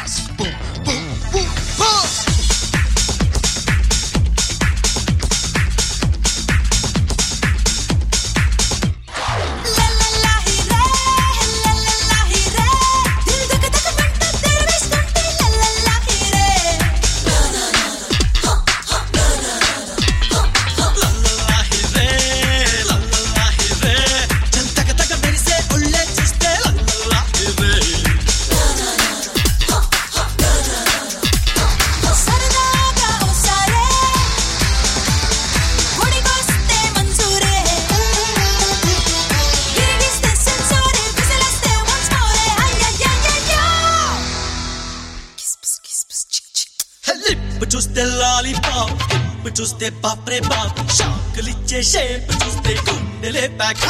boom, boom, boom, boom. చూస్తే lollipop చూస్తే బాప్రే బాప్ షాకులిచ్చే షేప్ చూస్తే గుండెలే pack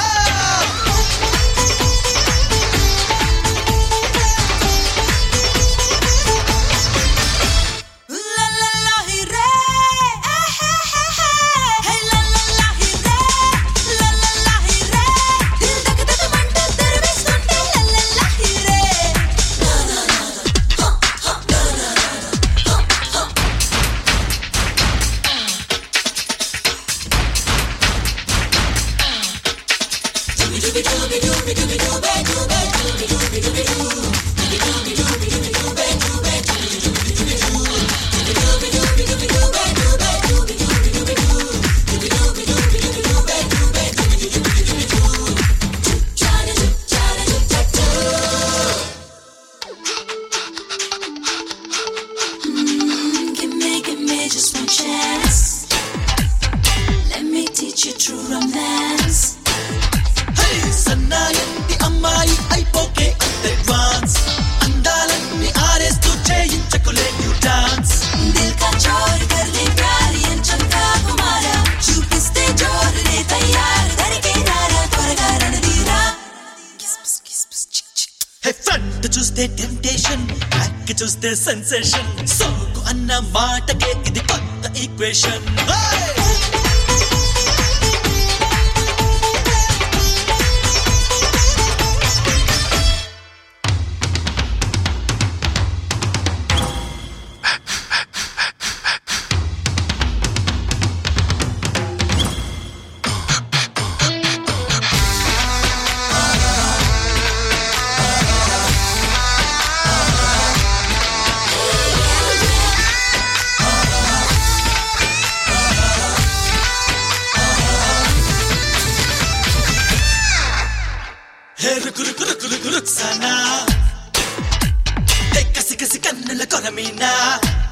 Just one chance. Let me teach you true romance. Hey, సన్నాయంటి అమ్మాయి అయిపోకే అడ్వాన్స్ అందాలన్నీ ఆరేస్తూ చేయించకులే న్యూ డాన్స్ దిల్ కా చోర్ కర్ లే ప్యారీ చంద్రా కుమారా చూపిస్తే జోర్ రే తయార్ దరికే నారా త్వరగా రణదీరా kiss kiss chick chick hey front చూస్తే టెంప్టేషన్ బ్యాక్ చూస్తే సెన్సేషన్ సోకు అన్న మాటకే ఇది కొత్త ఈక్వేషన్ రుక్సానా కసి కసి కన్నుల కొరమీనా